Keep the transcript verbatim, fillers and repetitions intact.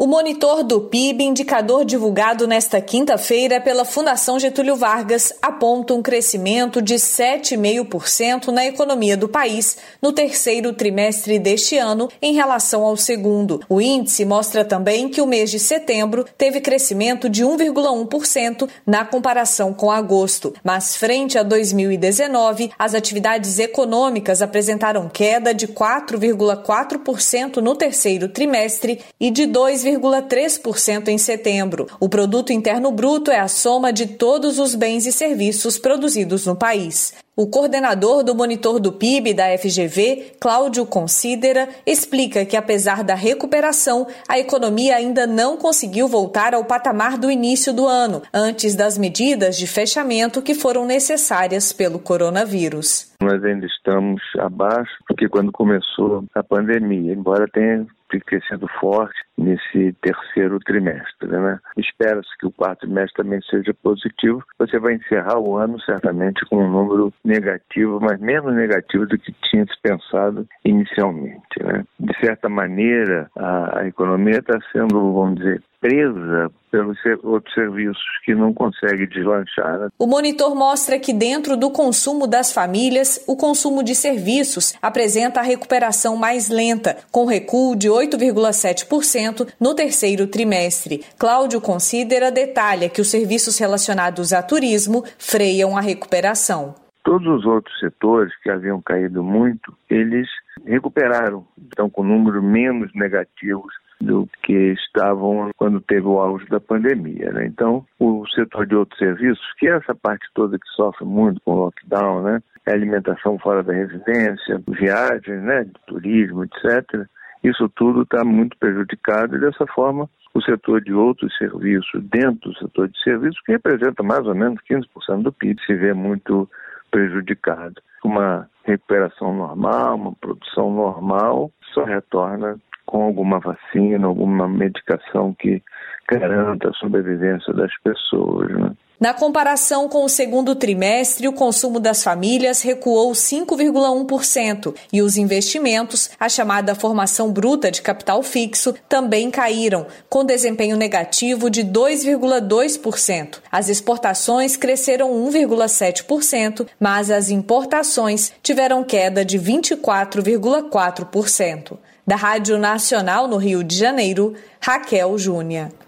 O monitor do P I B, indicador divulgado nesta quinta-feira pela Fundação Getúlio Vargas, aponta um crescimento de sete vírgula cinco por cento na economia do país no terceiro trimestre deste ano em relação ao segundo. O índice mostra também que o mês de setembro teve crescimento de um vírgula um por cento na comparação com agosto. Mas frente a dois mil e dezenove, as atividades econômicas apresentaram queda de quatro vírgula quatro por cento no terceiro trimestre e de dois vírgula três por cento em setembro. O Produto Interno Bruto é a soma de todos os bens e serviços produzidos no país. O coordenador do monitor do P I B da F G V, Cláudio Considera, explica que apesar da recuperação, a economia ainda não conseguiu voltar ao patamar do início do ano, antes das medidas de fechamento que foram necessárias pelo coronavírus. Nós ainda estamos abaixo, porque quando começou a pandemia, embora tenha crescido forte nesse terceiro trimestre, né? Espera-se que o quarto trimestre também seja positivo. Você vai encerrar o ano certamente com um número negativo, mas menos negativo do que tinha se pensado inicialmente, né? De certa maneira, a, a economia está sendo, vamos dizer, presa pelos outros serviços que não consegue deslanchar, né? O monitor mostra que dentro do consumo das famílias, o consumo de serviços apresenta a recuperação mais lenta, com recuo de oito vírgula sete por cento no terceiro trimestre. Cláudio Considera detalha que os serviços relacionados a turismo freiam a recuperação. Todos os outros setores que haviam caído muito, eles recuperaram, estão com números menos negativos do que estavam quando teve o auge da pandemia, né? Então, o setor de outros serviços, que é essa parte toda que sofre muito com o lockdown, né? É alimentação fora da residência, viagens, né? Turismo, etcétera. Isso tudo está muito prejudicado e, dessa forma, o setor de outros serviços, dentro do setor de serviços, que representa mais ou menos quinze por cento do P I B, se vê muito prejudicado. Uma recuperação normal, uma produção normal, só retorna com alguma vacina, alguma medicação que garanta a sobrevivência das pessoas, né? Na comparação com o segundo trimestre, o consumo das famílias recuou cinco vírgula um por cento e os investimentos, a chamada formação bruta de capital fixo, também caíram, com desempenho negativo de dois vírgula dois por cento. As exportações cresceram um vírgula sete por cento, mas as importações tiveram queda de vinte e quatro vírgula quatro por cento. Da Rádio Nacional no Rio de Janeiro, Raquel Júnior.